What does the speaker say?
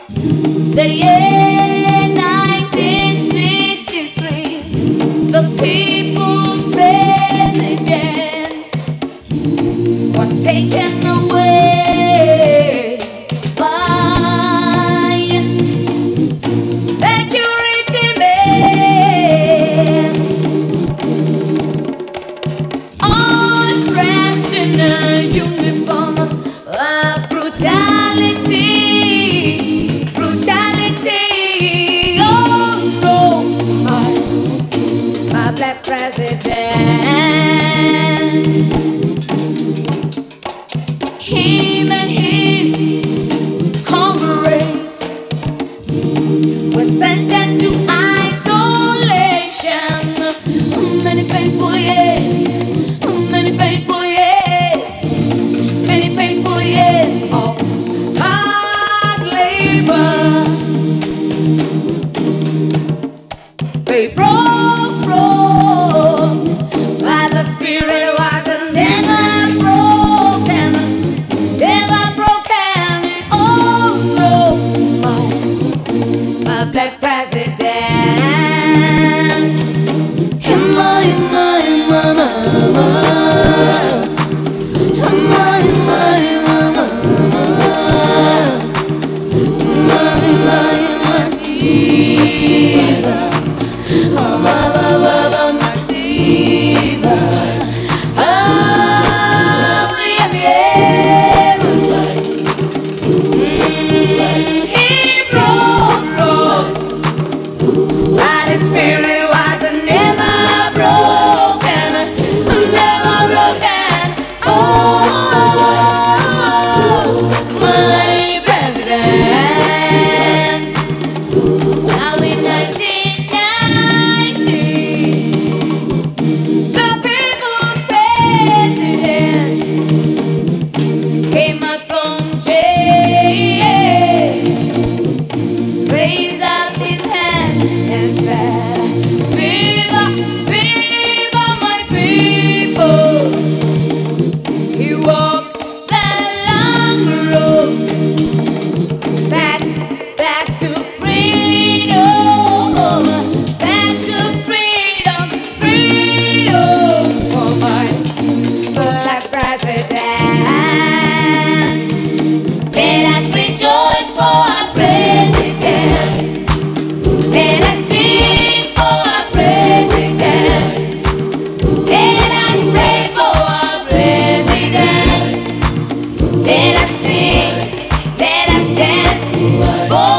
The year 1963, the people's president was taken away by security men, all dressed in a uniform of brutality, brutality. Oh no, my black president. Him and his comrades were sentenced to isolation. Many painful years, many painful years, many painful years of hard labor. They broke roads, but the spirit was never broken, never broken. Oh no, my black president. Himma, himma, himma, mama. Himma, himma, himma, mama. Himma, himma, himma, diva. Oh, baba, baba, my diva. Oh, yeah, yeah. He broke roads, but his spirit was never broken, never broken. Oh, my president. Now in 1990, the people's president came out from jail, raised up his hand and said, "Viva, viva my people." He walked the long road back, back to freedom, back to freedom, freedom for my black president. Let us rejoice for our president. Let us sing for our president. Let us pray for our president. Let us sing, let us dance for